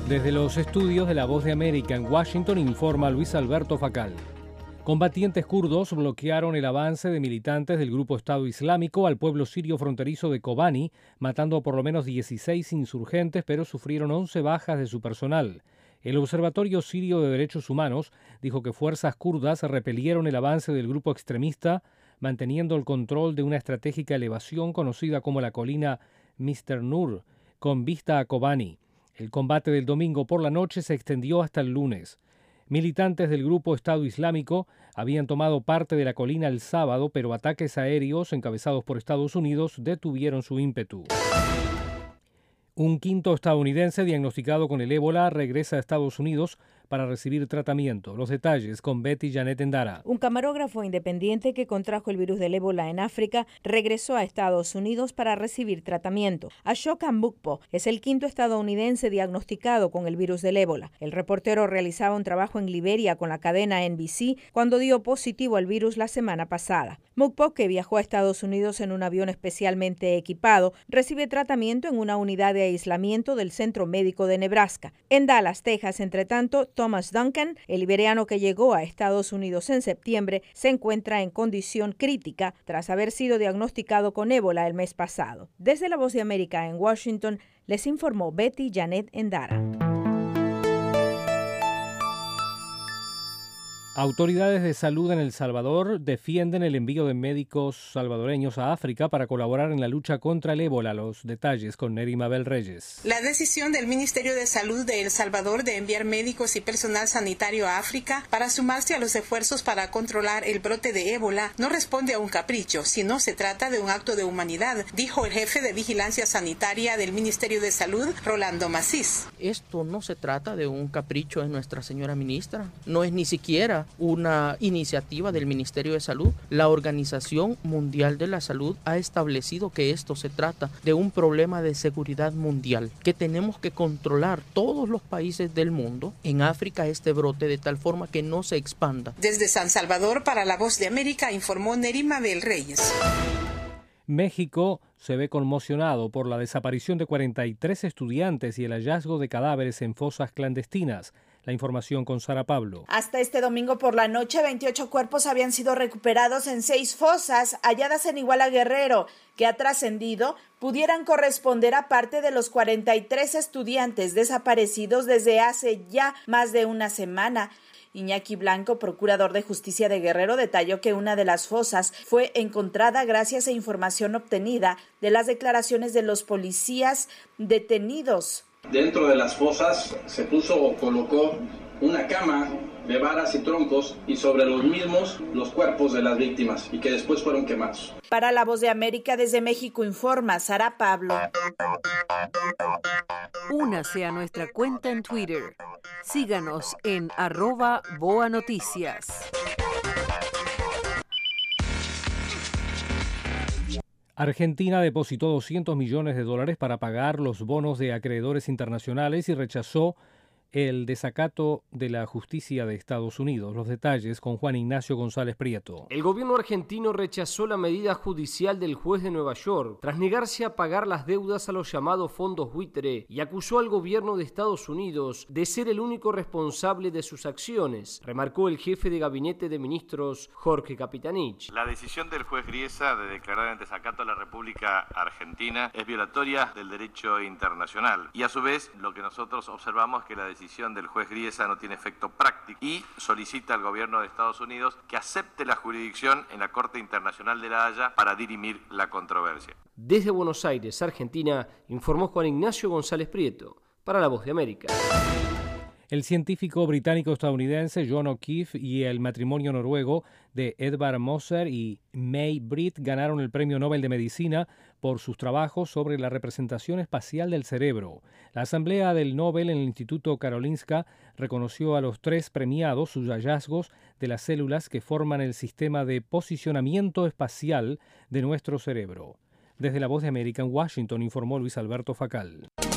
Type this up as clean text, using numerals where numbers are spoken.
Desde los estudios de La Voz de América en Washington informa Luis Alberto Facal. Combatientes kurdos bloquearon el avance de militantes del grupo Estado Islámico al pueblo sirio fronterizo de Kobani, matando a por lo menos 16 insurgentes, pero sufrieron 11 bajas de su personal. El Observatorio Sirio de Derechos Humanos dijo que fuerzas kurdas repelieron el avance del grupo extremista, manteniendo el control de una estratégica elevación conocida como la colina Mr. Nur, con vista a Kobani. El combate del domingo por la noche se extendió hasta el lunes. Militantes del grupo Estado Islámico habían tomado parte de la colina el sábado, pero ataques aéreos encabezados por Estados Unidos detuvieron su ímpetu. Un quinto estadounidense diagnosticado con el ébola regresa a Estados Unidos para recibir tratamiento. Los detalles con Betty Janet Endara. Un camarógrafo independiente que contrajo el virus del ébola en África regresó a Estados Unidos para recibir tratamiento. Ashoka Mbukpo es el quinto estadounidense diagnosticado con el virus del ébola. El reportero realizaba un trabajo en Liberia con la cadena NBC cuando dio positivo al virus la semana pasada. Mbukpo, que viajó a Estados Unidos en un avión especialmente equipado, recibe tratamiento en una unidad de aislamiento del Centro Médico de Nebraska. En Dallas, Texas, entre tanto, Thomas Duncan, el liberiano que llegó a Estados Unidos en septiembre, se encuentra en condición crítica tras haber sido diagnosticado con ébola el mes pasado. Desde La Voz de América en Washington, les informó Betty Janet Endara. Autoridades de salud en El Salvador defienden el envío de médicos salvadoreños a África para colaborar en la lucha contra el ébola. Los detalles con Neri Mabel Reyes. La decisión del Ministerio de Salud de El Salvador de enviar médicos y personal sanitario a África para sumarse a los esfuerzos para controlar el brote de ébola no responde a un capricho, sino se trata de un acto de humanidad, dijo el jefe de Vigilancia Sanitaria del Ministerio de Salud, Rolando Macís. Esto no se trata de un capricho de nuestra señora ministra, no es ni siquiera una iniciativa del Ministerio de Salud. La Organización Mundial de la Salud ha establecido que esto se trata de un problema de seguridad mundial, que tenemos que controlar todos los países del mundo en África este brote de tal forma que no se expanda. Desde San Salvador para La Voz de América informó Neri Mabel Reyes. México se ve conmocionado por la desaparición de 43 estudiantes y el hallazgo de cadáveres en fosas clandestinas. La información con Sara Pablo. Hasta este domingo por la noche, 28 cuerpos habían sido recuperados en 6 fosas halladas en Iguala Guerrero, que ha trascendido pudieran corresponder a parte de los 43 estudiantes desaparecidos desde hace ya más de una semana. Iñaki Blanco, procurador de justicia de Guerrero, detalló que una de las fosas fue encontrada gracias a información obtenida de las declaraciones de los policías detenidos. Dentro de las fosas se puso o colocó una cama de varas y troncos y sobre los mismos los cuerpos de las víctimas y que después fueron quemados. Para La Voz de América desde México informa Sara Pablo. Únase a nuestra cuenta en Twitter. Síganos en @boanoticias. Argentina depositó $200 millones para pagar los bonos de acreedores internacionales y rechazó el desacato de la justicia de Estados Unidos. Los detalles con Juan Ignacio González Prieto. El gobierno argentino rechazó la medida judicial del juez de Nueva York tras negarse a pagar las deudas a los llamados fondos buitre y acusó al gobierno de Estados Unidos de ser el único responsable de sus acciones, remarcó el jefe de gabinete de ministros Jorge Capitanich. La decisión del juez Griesa de declarar en desacato a la República Argentina es violatoria del derecho internacional y a su vez lo que nosotros observamos es que la decisión del juez Griesa no tiene efecto práctico y solicita al gobierno de Estados Unidos que acepte la jurisdicción en la Corte Internacional de La Haya para dirimir la controversia. Desde Buenos Aires, Argentina, informó Juan Ignacio González Prieto para La Voz de América. El científico británico-estadounidense John O'Keefe y el matrimonio noruego de Edvard Moser y May Britt ganaron el Premio Nobel de Medicina por sus trabajos sobre la representación espacial del cerebro. La Asamblea del Nobel en el Instituto Karolinska reconoció a los 3 premiados sus hallazgos de las células que forman el sistema de posicionamiento espacial de nuestro cerebro. Desde La Voz de América en Washington informó Luis Alberto Facal.